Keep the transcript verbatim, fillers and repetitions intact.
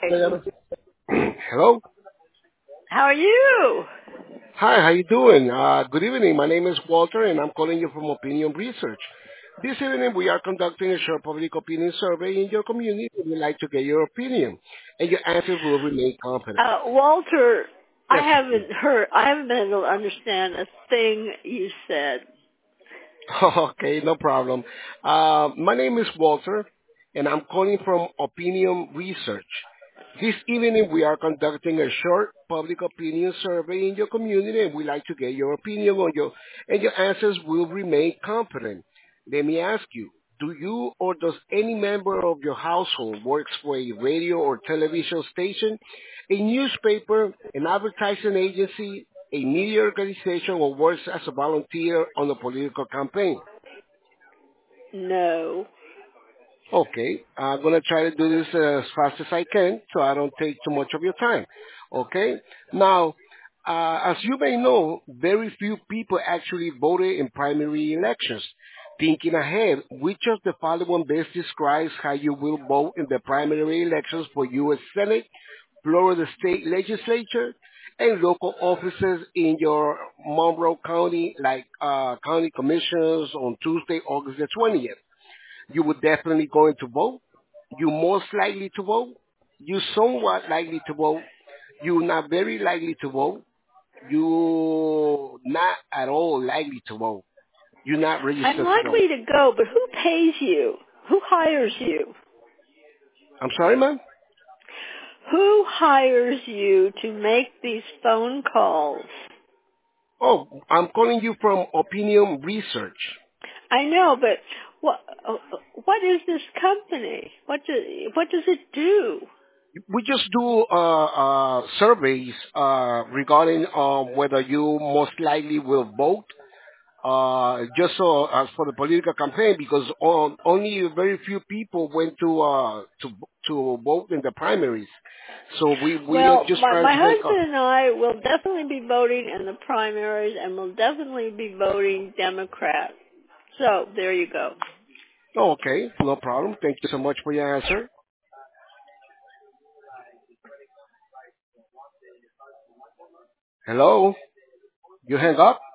Diana. Hello. How are you? Hi, how you doing? Uh, good evening. My name is Walter, and I'm calling you from Opinion Research. This evening, we are conducting a short public opinion survey in your community. We'd like to get your opinion, and your answer will remain confident. Uh, Walter, I Yes. haven't heard, I haven't been able to understand a thing you said. Okay, no problem. Uh, my name is Walter, and I'm calling from Opinion Research. This evening, we are conducting a short public opinion survey in your community, and we'd like to get your opinion on your, and your answers will remain confident. Let me ask you, do you or does any member of your household works for a radio or television station, a newspaper, an advertising agency, a media organization, or works as a volunteer on a political campaign? No. Okay, I'm gonna try to do this as fast as I can, so I don't take too much of your time. Okay, now, uh, as you may know, very few people actually voted in primary elections. Thinking ahead, which of the following best describes how you will vote in the primary elections for U S. Senate, Florida State Legislature, and local offices in your Monroe County, like uh, county commissioners on Tuesday, August the twentieth? You would definitely going to vote. You most likely to vote. You somewhat likely to vote. You not very likely to vote. You not at all likely to vote. You're not I'm registered to vote. likely to go, but who pays you? Who hires you? I'm sorry, ma'am? Who hires you to make these phone calls? Oh, I'm calling you from Opinion Research. I know, but what uh, what is this company? What do, what does it do? We just do uh, uh, surveys uh, regarding um, whether you most likely will vote uh, just so as for the political campaign, because on, only very few people went to uh, to to vote in the primaries. So we we are Well, just my, trying my to make husband and I will definitely be voting in the primaries and will definitely be voting Democrat. So there you go. a. Oh, okay, no problem. Thank you so much for your answer. Hello, you hang up.